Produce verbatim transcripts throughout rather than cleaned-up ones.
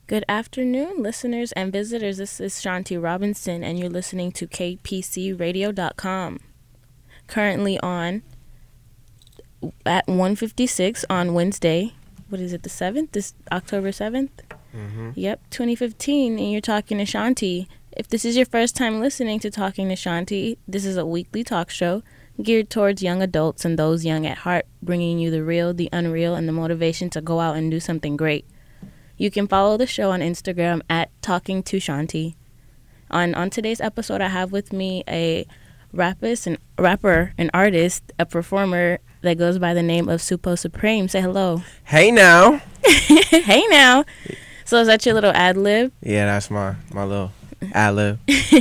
Good afternoon, listeners and visitors. This is Shanti Robinson, and you're listening to K P C radio dot com. Currently on at one fifty-six on Wednesday. What is it, the seventh? This October seventh? Mm-hmm. Yep, twenty fifteen, and you're talking to Shanti. If this is your first time listening to Talking to Shanti, this is a weekly talk show geared towards young adults and those young at heart, bringing you the real, the unreal, and the motivation to go out and do something great. You can follow the show on Instagram at Talking to Shanti. On on today's episode, I have with me a rappist, and rapper, an artist, a performer that goes by the name of Supo Supreme. Say hello. Hey now. Hey now. So is that your little ad lib? Yeah, that's my my little ad lib.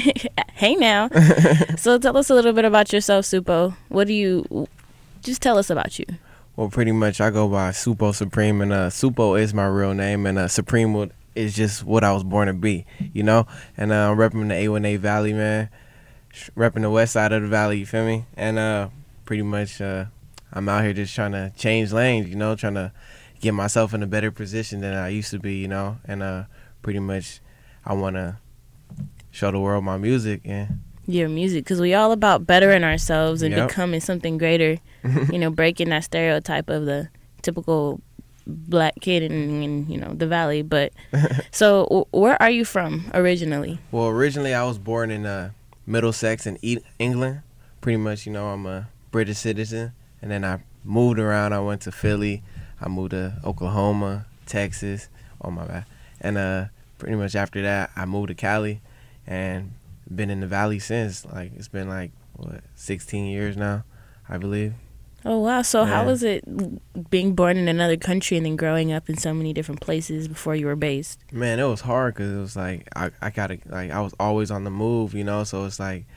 Hey now. So tell us a little bit about yourself, Supo. What do you? Just tell us about you. Well, pretty much I go by Supo Supreme, and uh, Supo is my real name, and uh, Supreme is just what I was born to be, you know? And uh, I'm repping the A one A Valley, man. Repping the west side of the valley, you feel me? And uh, pretty much uh, I'm out here just trying to change lanes, you know? Trying to get myself in a better position than I used to be, you know? And uh, pretty much I want to show the world my music, and Your music, because we all about bettering ourselves and Yep. becoming something greater, you know, breaking that stereotype of the typical black kid in, in you know, the valley. But so w- where are you from originally? Well, originally I was born in uh, Middlesex in e- England. Pretty much, you know, I'm a British citizen. And then I moved around. I went to Philly. I moved to Oklahoma, Texas. Oh, my bad. And uh, pretty much after that, I moved to Cali and been in the valley since. Like, it's been like, what, sixteen years now, I believe. Oh, wow. So Yeah. how was it being born in another country and then growing up in so many different places before you were based? Man, it was hard because it was like I, I gotta like I was always on the move, you know. So it's like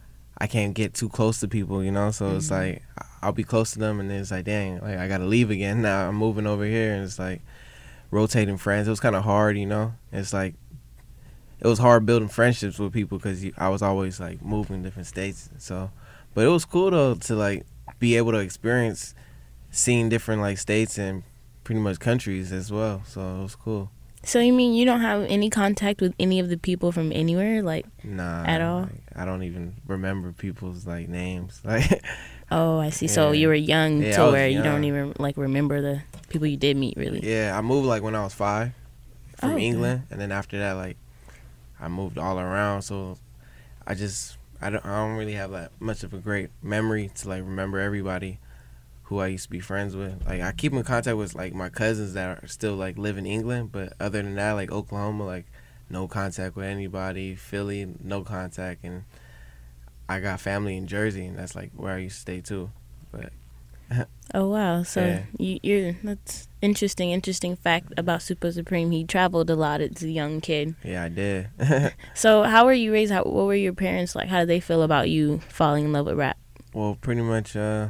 I can't get too close to people, you know. So mm-hmm. It's like I'll be close to them, and then it's like, dang, like I gotta leave again. Now I'm moving over here, and it's like rotating friends. It was kind of hard, you know. It's like it was hard building friendships with people because I was always like moving different states. So, but it was cool though to like be able to experience seeing different like states and pretty much countries as well. So it was cool. So you mean you don't have any contact with any of the people from anywhere, like, nah, at all? Like, I don't even remember people's like names. Like, oh, I see. So Yeah. you were young Yeah, to I was where you young. don't even like remember the people you did meet, really. yeah, I moved like when I was five from Oh, okay. England, and then after that, like, I moved all around. So I just I don't I don't really have that much of a great memory to like remember everybody who I used to be friends with. Like, I keep in contact with like my cousins that are still like live in England, but other than that, like Oklahoma, like no contact with anybody. Philly, no contact, and I got family in Jersey, and that's like where I used to stay too. But Oh, wow. So Yeah. you, you're that's interesting, interesting fact about Supo Supreme. He traveled a lot as a young kid. yeah, I did. So how were you raised? How, what were your parents like? How did they feel about you falling in love with rap? Well, pretty much, uh,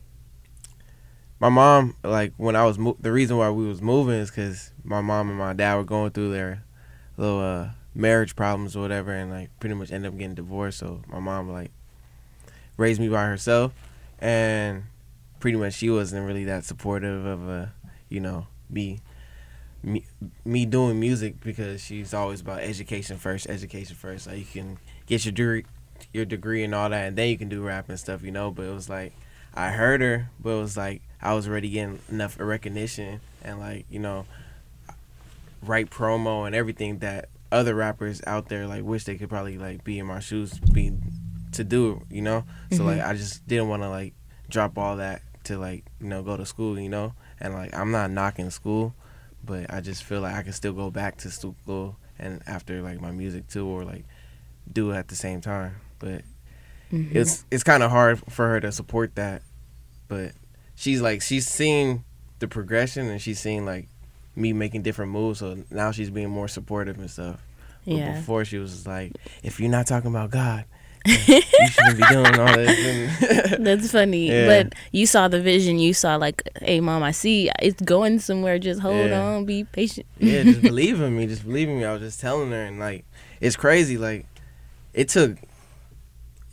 my mom, like, when I was, mo- the reason why we was moving is because my mom and my dad were going through their little uh, marriage problems or whatever, and, like, pretty much ended up getting divorced. So my mom, like, raised me by herself, and pretty much she wasn't really that supportive of, uh, you know, me, me, me doing music, because she's always about education first, education first. Like, you can get your degree, your degree and all that, and then you can do rap and stuff, you know. But it was like, I heard her, but it was like I was already getting enough recognition and, like, you know, right promo and everything that other rappers out there like wish they could probably like be in my shoes, be to do, you know. So Mhm. like I just didn't want to like drop all that to like, you know, go to school, you know. And like I'm not knocking school, but I just feel like I can still go back to school and after like my music too, or like do it at the same time. But Mhm. it's it's kind of hard for her to support that. But she's like she's seeing the progression, and she's seeing like me making different moves, so now she's being more supportive and stuff. But Yeah. before she was just like, if you're not talking about God, you shouldn't be doing all this. And That's funny. Yeah. But you saw the vision. You saw like, hey, mom, I see it's going somewhere. Just hold Yeah. on. Be patient. yeah, just believe in me. Just believe in me. I was just telling her, and like, it's crazy. Like, it took,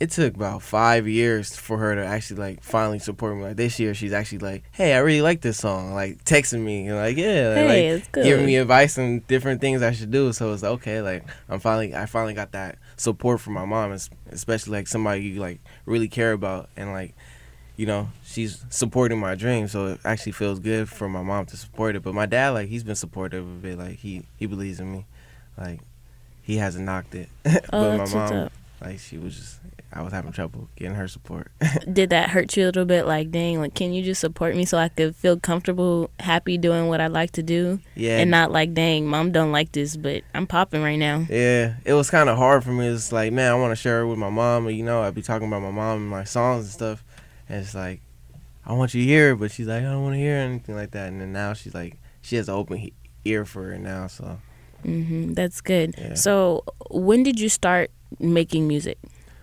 it took about five years for her to actually like finally support me. Like this year, she's actually like, "Hey, I really like this song." Like texting me, and like, "Yeah," Hey, like it's good. giving me advice on different things I should do. So it's okay. Like I'm finally, I finally got that support from my mom, es- especially like somebody you like really care about, and like, you know, she's supporting my dream. So it actually feels good for my mom to support it. But my dad, like, he's been supportive of it. Like he he believes in me. Like he hasn't knocked it. Oh, But my that's what's mom, up. like, she was just, I was having trouble getting her support. Did that hurt you a little bit? Like, dang, like, can you just support me so I could feel comfortable, happy doing what I like to do? Yeah. And not like, dang, mom don't like this, but I'm popping right now. Yeah. It was kind of hard for me. It's like, man, I want to share it with my mom. And, you know, I'd be talking about my mom and my songs and stuff. And it's like, I want you to hear it. But she's like, I don't want to hear anything like that. And then now she's like, she has an open he- ear for it now. So. hmm That's good. Yeah. So, when did you start making music?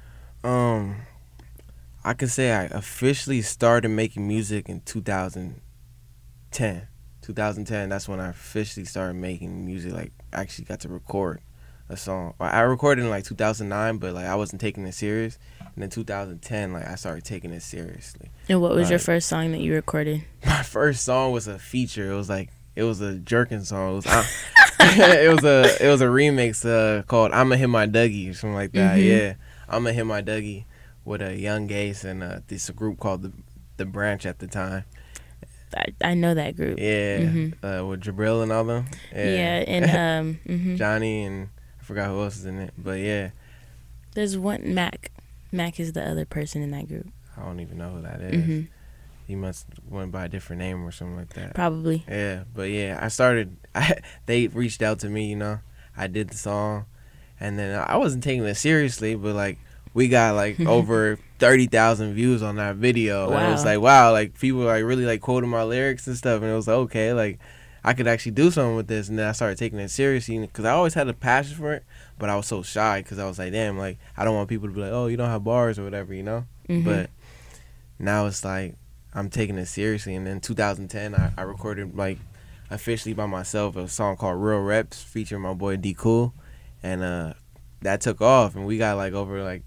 Um, I could say I officially started making music in two thousand ten. two thousand ten, that's when I officially started making music. Like, actually got to record a song. Well, I recorded in like two thousand nine, but like I wasn't taking it serious. And in two thousand ten, like I started taking it seriously. And what was Like, your first song that you recorded? my first song was a feature. It was like it was a jerking song. It was I, it was a it was a remix uh, called "I'ma Hit My Dougie" or something like that. Mhm. Yeah, "I'ma Hit My Dougie" with a Young Gaze and uh, this group called the the Branch at the time. I, I know that group. Yeah, Mhm. uh, with Jabril and all them. Yeah, and um, mhm. Johnny and I forgot who else is in it, but yeah, There's one Mac. Mac is the other person in that group. I don't even know who that is. hmm He must went by a different name or something like that. Probably. Yeah, but yeah, I started. I, they reached out to me, you know. I did the song, and then I wasn't taking it seriously, but like we got like over thirty thousand views on that video, and it was Wow. like wow, like people like really like quoting my lyrics and stuff, and it was like okay, like I could actually do something with this, and then I started taking it seriously because I always had a passion for it, but I was so shy because I was like damn, like I don't want people to be like oh you don't have bars or whatever, you know. Mhm. But now it's like I'm taking it seriously. And in two thousand ten, I, I recorded like officially by myself a song called Real Reps featuring my boy D Cool, and uh, that took off, and we got like over like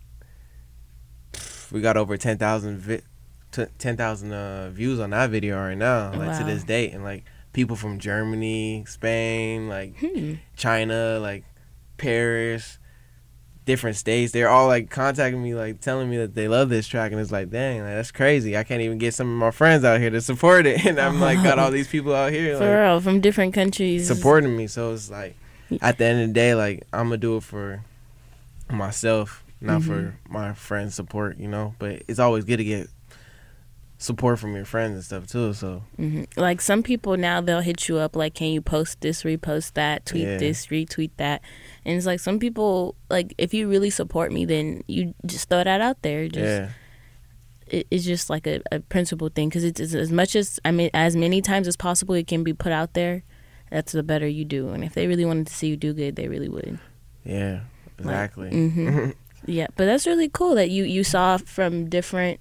we got over ten thousand vi- t- ten thousand uh, views on that video right now, like to Wow. this date, and like people from Germany, Spain, like Hmm. China, like Paris, different states, they're all like contacting me, like telling me that they love this track, and it's like, dang, like, that's crazy. I can't even get some of my friends out here to support it, and I'm like got all these people out here For like real, from different countries. supporting me. So it's like, at the end of the day, like I'm gonna do it for myself, not Mhm. for my friends' support, you know. But it's always good to get support from your friends and stuff too. So hmm Like some people now, they'll hit you up like, can you post this, repost that, tweet Yeah. this, retweet that. And it's like some people, like if you really support me, then you just throw that out there. Just, yeah, it, it's just like a, a principle thing because it's, it's as much as, I mean, as many times as possible it can be put out there, that's the better you do. And if they really wanted to see you do good, they really would. yeah, exactly. mhm. Yeah, but that's really cool that you, you saw from different,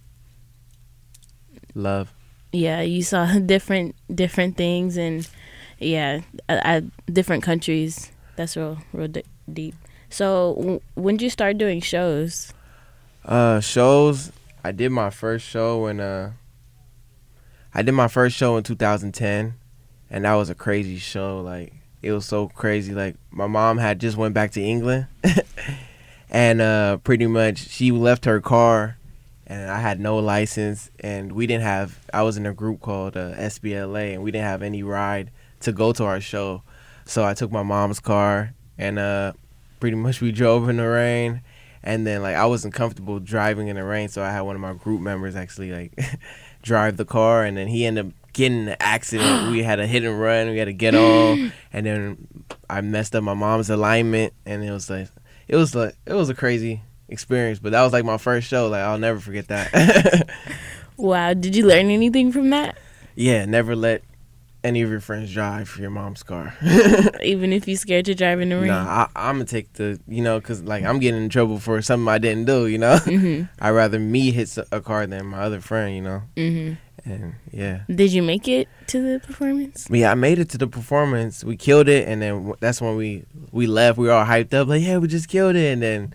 Love. yeah, you saw different different things and yeah, I, I, different countries. That's real real d- deep. So w- when did you start doing shows? Uh, shows. I did my first show in uh. I did my first show in two thousand ten, and that was a crazy show. Like it was so crazy. Like my mom had just went back to England, and uh, pretty much she left her car, and I had no license, and we didn't have. I was in a group called uh, S B L A, and we didn't have any ride to go to our show, so I took my mom's car, and uh, pretty much we drove in the rain. And then, like, I wasn't comfortable driving in the rain, so I had one of my group members actually, like, drive the car. And then he ended up getting in an accident. We had a hit and run. We had to get on. And then I messed up my mom's alignment. And it was, like, it was, like, it was a crazy experience. But that was, like, my first show. Like, I'll never forget that. Wow, did you learn anything from that? Yeah, never let any of your friends drive your mom's car. Even if you're scared to drive in the rain? Nah, I, I'm gonna take the, you know, because, like, I'm getting in trouble for something I didn't do, you know? hmm I'd rather me hit s- a car than my other friend, you know? hmm And, yeah. Did you make it to the performance? Yeah, I made it to the performance. We killed it, and then w- that's when we, we left. We were all hyped up, like, yeah, we just killed it. And then,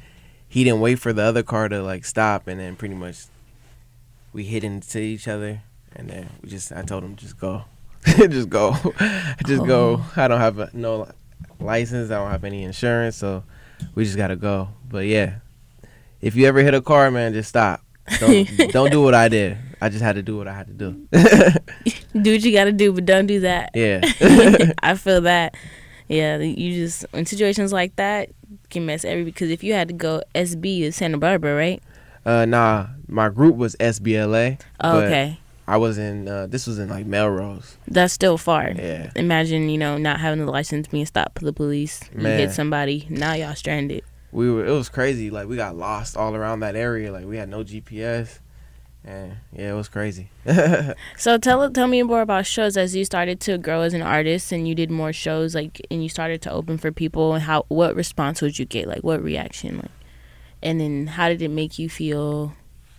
he didn't wait for the other car to like stop, and then pretty much we hit into each other, and then we just I told him just go, just go, just oh. go. I don't have a, no license. I don't have any insurance, so we just gotta go. But yeah, if you ever hit a car, man, just stop. Don't don't do what I did. I just had to do what I had to do. Do what you gotta do, but don't do that. Yeah. I feel that. Yeah, you just in situations like that can mess every because if you had to go S B is Santa Barbara, right? Uh, nah, my group was S B L A. Oh, okay. I was in. Uh, this was in like Melrose. That's still far. Yeah. Imagine you know not having the license, being stopped by the police. You Man. hit somebody. Now y'all stranded. We were. It was crazy. Like we got lost all around that area. Like we had no G P S. And yeah, it was crazy. So tell tell me more about shows as you started to grow as an artist and you did more shows like and you started to open for people and how what response would you get, like what reaction, like, and then how did it make you feel?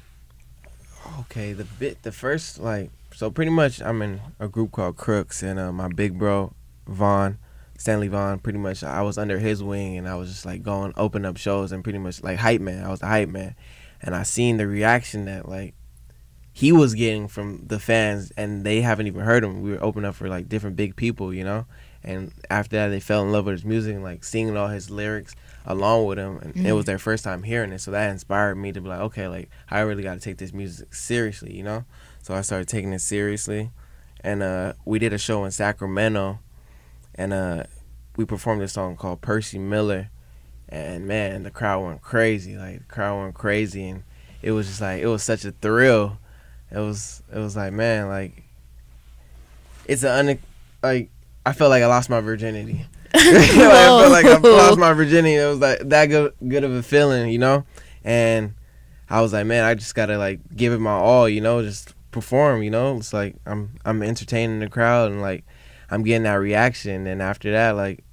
Okay, the bit the first like so pretty much I'm in a group called Crooks, and uh, my big bro Vaughn, Stanley Vaughn, pretty much I was under his wing, and I was just like going open up shows and pretty much like hype man. I was the hype man, and I seen the reaction that like he was getting from the fans, and they haven't even heard him. We were opening up for like different big people, you know. And after that, they fell in love with his music and like singing all his lyrics along with him. And mm-hmm. it was their first time hearing it, so that inspired me to be like, okay, like I really got to take this music seriously, you know. So I started taking it seriously, and uh, we did a show in Sacramento, and uh, we performed this song called Percy Miller, and man, the crowd went crazy. Like the crowd went crazy, and it was just like it was such a thrill. It was it was like, man, like it's an un like I felt like I lost my virginity. Like, I felt like I lost my virginity. It was like that good good of a feeling, you know. And I was like, man, I just gotta like give it my all, you know, just perform, you know. It's like I'm I'm entertaining the crowd and like I'm getting that reaction. And after that, like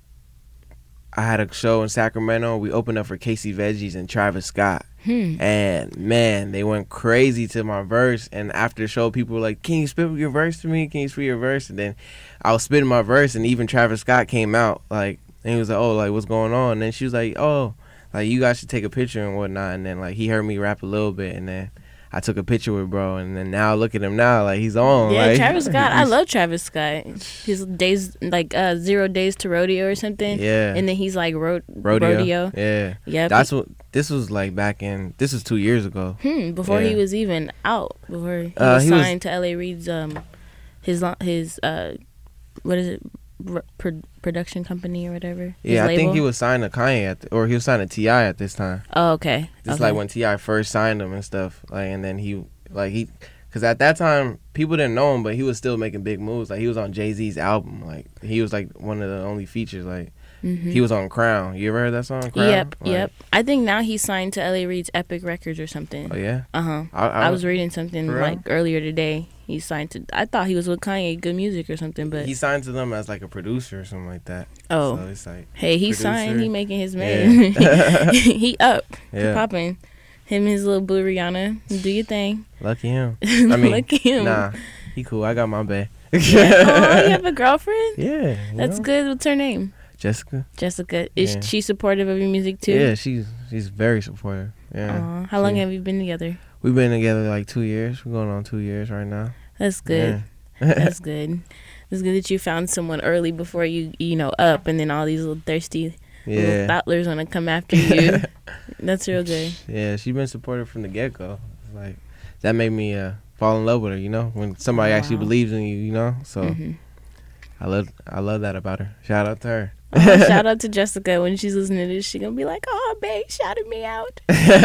I had a show in Sacramento. We opened up for Casey Veggies and Travis Scott. Hmm. And man, they went crazy to my verse. And after the show, people were like, "Can you spit your verse to me? Can you spit your verse?" And then I was spitting my verse, and even Travis Scott came out like, and he was like, "Oh, like what's going on?" And then she was like, "Oh, like you guys should take a picture and whatnot." And then like he heard me rap a little bit, and then I took a picture with bro, and then now look at him now, like he's on. Yeah, like, Travis Scott. I love Travis Scott. His days, like uh, zero days to rodeo or something. Yeah. And then he's like ro- rodeo. rodeo. Yeah. Yeah. That's what this was like back in. This was two years ago. Hmm. Before yeah. he was even out. Before he uh, was he signed was, to L A Reid's um, his his uh, what is it? Pro- production company or whatever. Yeah, I label? think he was signed to Kanye at the, or he was signed to T I at this time. Oh, okay. It's okay. like when T I first signed him and stuff. Like, and then he like he. Because at that time, people didn't know him, but he was still making big moves. Like, he was on Jay-Z's album. Like, he was, like, one of the only features. Like, mm-hmm. he was on Crown. You ever heard that song, Crown? Yep, like, yep. I think now he's signed to L A Reid's Epic Records or something. Oh, yeah? Uh-huh. I, I, I was reading something, like, earlier today. He signed to... I thought he was with Kanye, Good Music or something, but... He signed to them as, like, a producer or something like that. Oh. So it's like... Hey, he producer. signed. He making his man. Yeah. He up. Yeah. He popping. Him and his little boo Rihanna. Do your thing. Lucky him. I mean, lucky him. Nah, he cool. I got my bae. Yeah. Oh, you have a girlfriend? Yeah. That's know? good. What's her name? Jessica. Jessica. Is yeah. she supportive of your music too? Yeah, she's she's very supportive. Yeah. Aww. How long she, have you been together? We've been together like two years. We're going on two years right now. That's good. Yeah. That's good. It's good that you found someone early before you, you know, up, and then all these little thirsty yeah. little thottlers want to come after you. That's real good. Yeah, she's been supportive from the get-go. Like, that made me uh, fall in love with her, you know, when somebody wow. actually believes in you, you know. So mm-hmm. I love I love that about her. Shout out to her. Oh, shout out to Jessica. When she's listening to this, she gonna be like, "Oh, babe, shouted me out."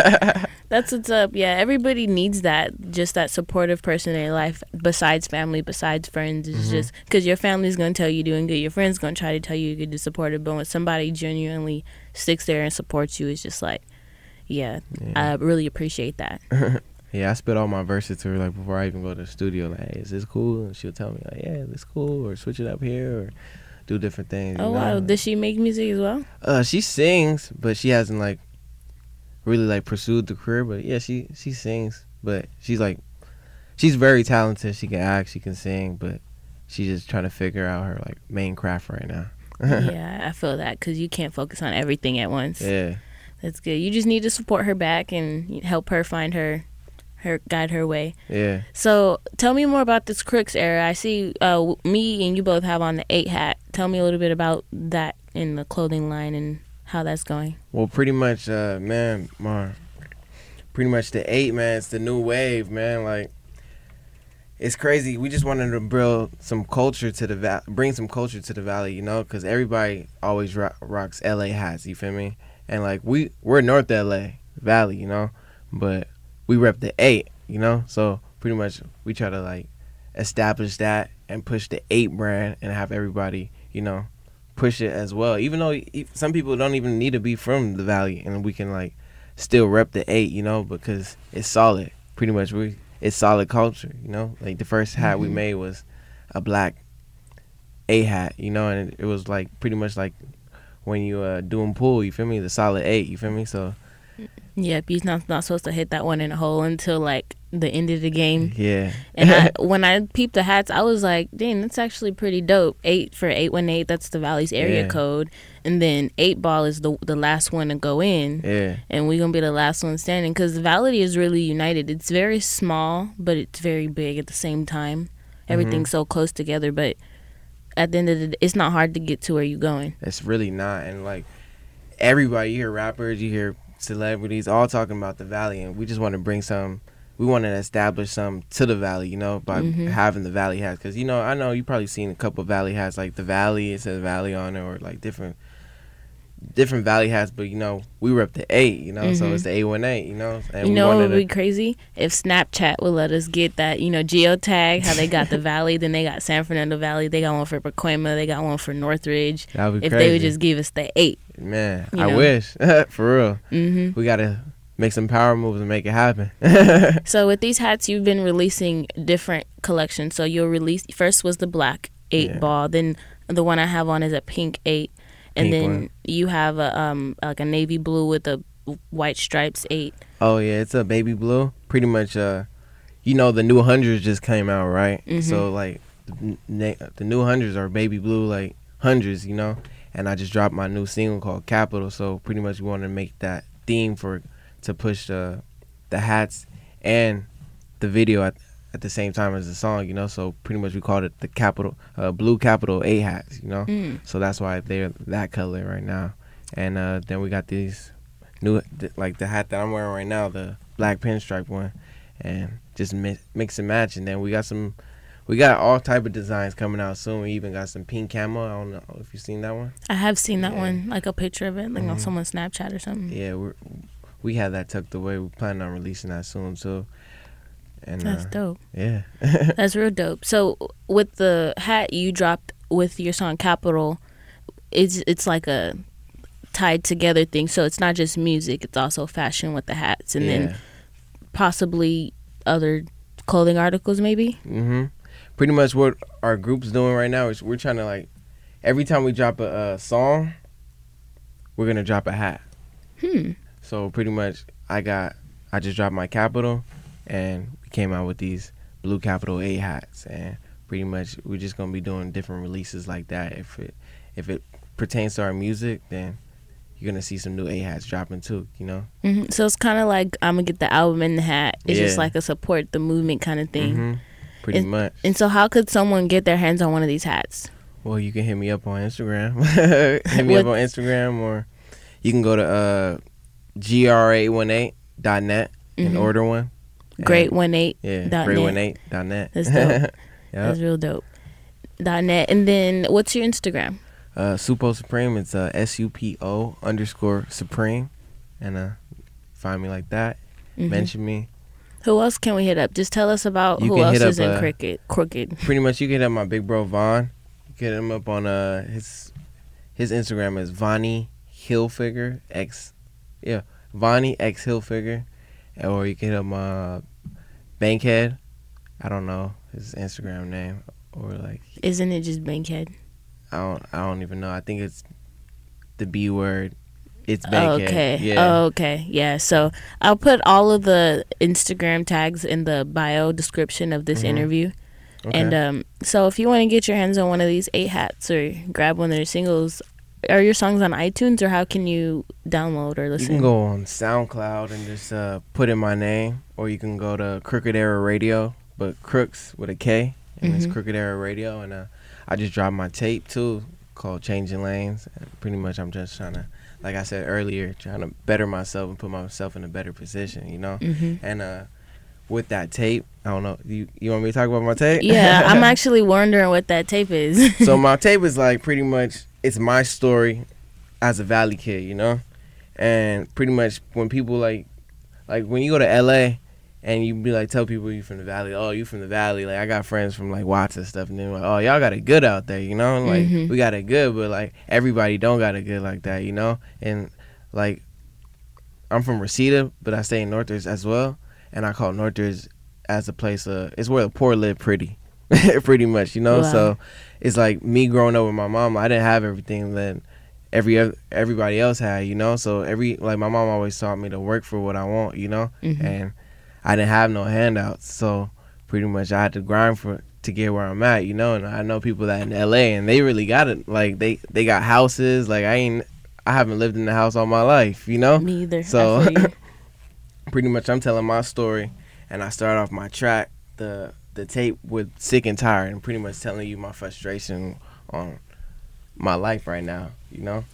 That's what's up. Yeah, everybody needs that, just that supportive person in their life, besides family, besides friends. It's mm-hmm. just because your family's gonna tell you doing good, your friends gonna try to tell you you're good to support it, but when somebody genuinely sticks there and supports you, it's just like, yeah, yeah. I really appreciate that. Yeah, I spit all my verses to her like before I even go to the studio. Like, hey, is this cool? And she'll tell me like, yeah, this cool, or switch it up here, or do different things. Oh, you know? wow. Does she make music as well? Uh, she sings, but she hasn't like really like pursued the career. But yeah, she she sings, but she's like she's very talented. She can act, she can sing, but she's just trying to figure out her like main craft right now. Yeah, I feel that because you can't focus on everything at once. Yeah. That's good. You just need to support her back and help her find her, her guide her way. Yeah. So tell me more about this Crooks era. I see uh, me and you both have on the eight hat. Tell me a little bit about that in the clothing line and how that's going. Well, pretty much, uh, man, Mar, pretty much the eight, man, it's the new wave, man. Like, it's crazy. We just wanted to build some culture to the va- bring some culture to the valley, you know, because everybody always ro- rocks L A hats. You feel me? And like we we're North L A Valley, you know, but we rep the eight, you know. So pretty much we try to like establish that and push the eight brand and have everybody, you know, push it as well. Even though some people don't even need to be from the valley, and we can like still rep the eight, you know, because it's solid. Pretty much we. It's solid culture, you know. Like the first hat mm-hmm. we made was a black A hat, you know, and it, it was like pretty much like when you uh doing pool, you feel me? The solid eight, you feel me? So yep, he's not not supposed to hit that one in a hole until like the end of the game. Yeah. And I, when I peeped the hats, I was like, dang, that's actually pretty dope. Eight for eight one eight, that's the Valley's area yeah. code. And then eight ball is the the last one to go in. Yeah. And we're going to be the last one standing because the Valley is really united. It's very small, but it's very big at the same time. Everything's mm-hmm. so close together, but at the end of the day, it's not hard to get to where you're going. It's really not. And like everybody, you hear rappers, you hear celebrities all talking about the Valley, and we just want to bring some, we want to establish some to the Valley, you know, by mm-hmm. having the Valley hats. Because, you know, I know you probably seen a couple of Valley hats, like the Valley, it says Valley on it, or like different different Valley hats, but, you know, we rep the eight, you know, mm-hmm. so it's the eight one eight, you know. And you we know what would to, be crazy? If Snapchat would let us get that, you know, geotag, how they got the Valley, then they got San Fernando Valley, they got one for Pacoima, they got one for Northridge. That would be if crazy. They would just give us the eight. Man, you I know? wish. For real. Mm-hmm. We got to make some power moves and make it happen. So with these hats, you've been releasing different collections. So you'll release, first was the black eight yeah. ball, then the one I have on is a pink eight. And Pink then one. you have a um like a navy blue with a white stripes eight. Oh yeah, it's a baby blue. Pretty much, uh, you know, the new hundreds just came out, right? Mm-hmm. So like, the, the new hundreds are baby blue, like hundreds, you know. And I just dropped my new single called Capital. So pretty much, we want to make that theme for to push the the hats and the video at at the same time as the song, you know. So pretty much we called it the Capital, uh, Blue Capital eight hats, you know. Mm. So that's why they're that color right now. And uh, then we got these new, th- like the hat that I'm wearing right now, the black pinstripe one, and just mi- mix and match. And then we got some, we got all type of designs coming out soon. We even got some pink camo. I don't know if you've seen that one. I have seen that yeah. one, like a picture of it, like mm-hmm. on someone's Snapchat or something. Yeah, we we had that tucked away. We're planning on releasing that soon too. And, That's uh, dope. Yeah. That's real dope. So with the hat you dropped with your song Capital, it's it's like a tied together thing. So it's not just music, it's also fashion with the hats, and yeah. then possibly other clothing articles maybe. Mm-hmm. Pretty much what our group's doing right now is we're trying to like, every time we drop a, a song, we're going to drop a hat. Hmm. So pretty much I got, I just dropped my Capital, and we came out with these Blue Capital eight hats, and pretty much we're just gonna be doing different releases like that. If it if it pertains to our music, then you're gonna see some new eight hats dropping too, you know. Mm-hmm. So it's kind of like I'm gonna get the album in the hat. It's yeah. just like a support the movement kind of thing. Mm-hmm. Pretty and, much. And so how could someone get their hands on one of these hats? Well, you can hit me up on Instagram. hit me up on Instagram, or you can go to uh, G R eight one eight dot net and mm-hmm. order one. Great one eight. Yeah, dot great net. one eight dot net. That's dope. Yep. That's real dope. Dot net. And then what's your Instagram? Uh, Supo Supreme. It's uh, S U P O underscore Supreme. And uh, find me like that. Mm-hmm. Mention me. Who else can we hit up? Just tell us about you who else is up, in uh, Crooked. Crooked. Pretty much you can hit up my big bro Vaughn. You can hit him up on uh, his his Instagram is Vonnie Hilfiger X. Yeah, Vonnie X Hilfiger. Or you can hit up my Bankhead. I don't know his Instagram name, or like. Isn't it just Bankhead? I don't. I don't even know. I think it's the B word. It's Bankhead. Okay. Yeah. Oh, okay. Yeah. So I'll put all of the Instagram tags in the bio description of this mm-hmm. interview. Okay. And um, so if you want to get your hands on one of these eight hats or grab one of their singles, are your songs on iTunes, or how can you download or listen? You can go on SoundCloud and just uh, put in my name, or you can go to Crooked Era Radio, but Crooks with a K, and mm-hmm. it's Crooked Era Radio, and uh, I just dropped my tape too called Changing Lanes. And pretty much, I'm just trying to, like I said earlier, trying to better myself and put myself in a better position, you know. Mm-hmm. And uh, with that tape, I don't know. You you want me to talk about my tape? Yeah, I'm actually wondering what that tape is. So my tape is like pretty much, it's my story as a Valley kid, you know? And pretty much when people like, like when you go to L A and you be like, tell people you from the Valley, oh, you from the Valley. Like I got friends from like Watts and stuff, and they're like, oh, y'all got it good out there, you know? Like mm-hmm. we got it good, but like everybody don't got it good like that, you know? And like I'm from Reseda, but I stay in Northridge as well. And I call Northridge as a place, uh, it's where the poor live pretty, pretty much, you know? Wow. So it's like me growing up with my mom, I didn't have everything that every everybody else had, you know? So every, like my mom always taught me to work for what I want, you know? Mm-hmm. And I didn't have no handouts. So pretty much I had to grind for to get where I'm at, you know? And I know people that in L A and they really got it. Like they, they got houses. Like I ain't, I haven't lived in the house all my life, you know? Me either. So pretty much I'm telling my story. And I start off my track, the the tape with Sick and Tired, and pretty much telling you my frustration on my life right now, you know?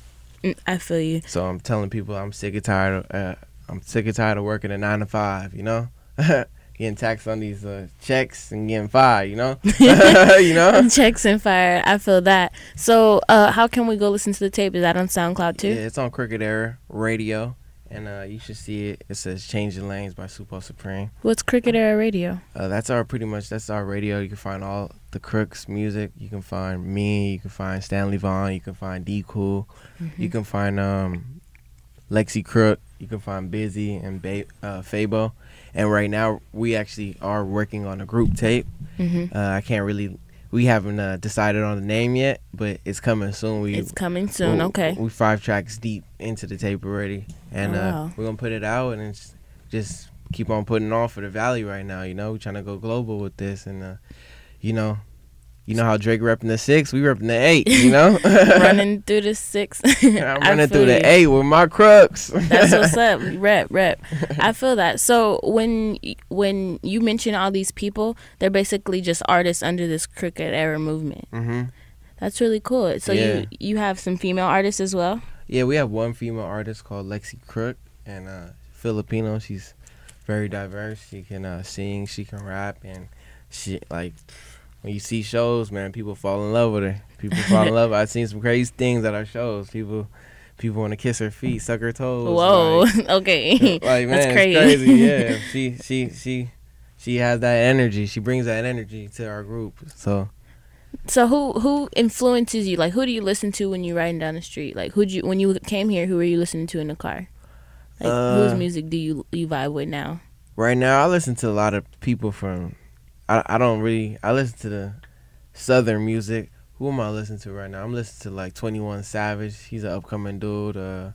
I feel you. So I'm telling people I'm sick and tired of, uh, I'm sick and tired of working a nine to five, you know? Getting taxed on these uh, checks and getting fired, you know? You know? Checks and fire, I feel that. So uh, how can we go listen to the tape? Is that on SoundCloud too? Yeah, it's on Crooked Era Radio. And uh, you should see it. It says Changing Lanes by Supo Supreme. What's Crooked Era Radio? Uh, that's our pretty much, that's our radio. You can find all the Crooks music. You can find me. You can find Stanley Vaughn. You can find D Cool. Mm-hmm. You can find um, Lexi Crook. You can find Busy and ba- uh, Fabo. And right now, we actually are working on a group tape. Mm-hmm. Uh, I can't really... We haven't uh, decided on the name yet, but it's coming soon. We, it's coming soon, okay. We're five tracks deep into the tape already. And oh, wow. uh, we're going to put it out and it's just keep on putting it on for the Valley right now, you know? We're trying to go global with this. And, uh, you know, you know how Drake repping the six? We repping the eight, you know? Running through the six. I'm running through the eight with my Crooks. That's what's up. Rep, rep. I feel that. So when when you mention all these people, they're basically just artists under this Crooked Era movement. Mm-hmm. That's really cool. So yeah. you, you have some female artists as well? Yeah, we have one female artist called Lexi Crook, and uh, Filipino. She's very diverse. She can uh, sing, she can rap, and she, like... When you see shows, man, people fall in love with her. People fall in love. I've seen some crazy things at our shows. People people want to kiss her feet, suck her toes. Whoa, like, okay. Like, man, that's crazy. It's crazy. Yeah, she, she, she, she has that energy. She brings that energy to our group. So So who who influences you? Like, who do you listen to when you're riding down the street? Like, who you when you came here, who were you listening to in the car? Like, uh, whose music do you you vibe with now? Right now, I listen to a lot of people from... I, I don't really... I listen to the Southern music. Who am I listening to right now? I'm listening to, like, twenty-one Savage. He's an upcoming dude. Uh,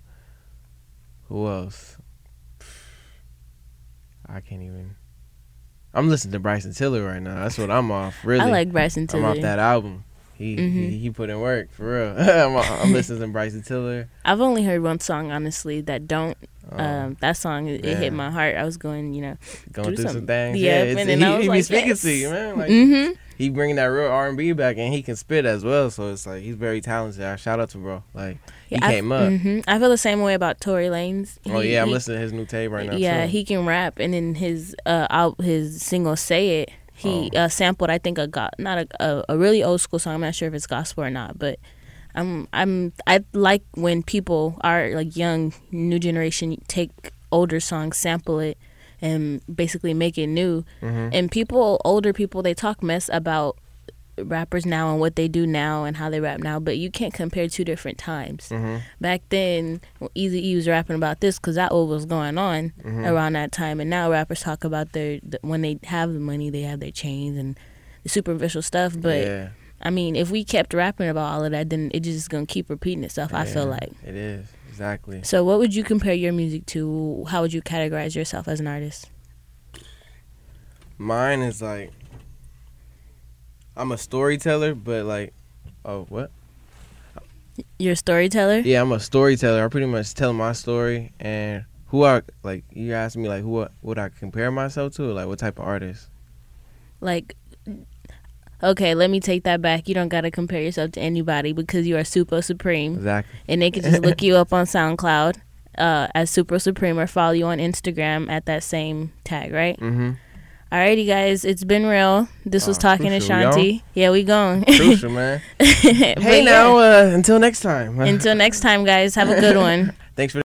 who else? I can't even... I'm listening to Bryson Tiller right now. That's what I'm off, really. I like Bryson Tiller. I'm off that album. He mm-hmm. he, he put in work, for real. I'm, I'm listening to Bryson Tiller. I've only heard one song, honestly, that don't... Um, um, that song, it, it hit my heart. I was going, you know, going through some, some things. Yeah, yeah and then he, I was he like, be speaking yes. to you, man. Like, mm-hmm. He bringing that real R and B back, and he can spit as well. So it's like he's very talented. Shout out to bro. Like he yeah, came I, up. Mm-hmm. I feel the same way about Tory Lanez. He, oh yeah, I'm he, listening to his new tape right now. Yeah, too. he can rap, and then his uh out his single "Say It." He oh. uh, sampled, I think, a go- not a, a a really old school song. I'm not sure if it's gospel or not, but I'm I'm I like when people are like young, new generation take older songs, sample it, and basically make it new. Mm-hmm. And people, older people, they talk mess about rappers now and what they do now and how they rap now, but you can't compare two different times. Mm-hmm. Back then, Eazy-E was rapping about this because that what was going on mm-hmm. around that time, and now rappers talk about their the, when they have the money, they have their chains and the superficial stuff. But yeah. I mean, if we kept rapping about all of that, then it's just gonna keep repeating itself. Yeah, I feel like it is. Exactly. So what would you compare your music to? How would you categorize yourself as an artist? Mine is like, I'm a storyteller, but like, oh, what? You're a storyteller? Yeah, I'm a storyteller. I pretty much tell my story, and who I like. You asked me like who I, would I compare myself to, like what type of artist? Like, okay, let me take that back. You don't gotta compare yourself to anybody because you are Super Supreme. Exactly. And they can just look you up on SoundCloud uh, as Super Supreme or follow you on Instagram at that same tag, right? Mm-hmm. Alrighty, guys, it's been real. This was Uh, Talking to crucial, Shanti. Yeah, we going. Crucial, man. But Hey, yeah, now uh, until next time. until next time, guys, have a good one. Thanks for.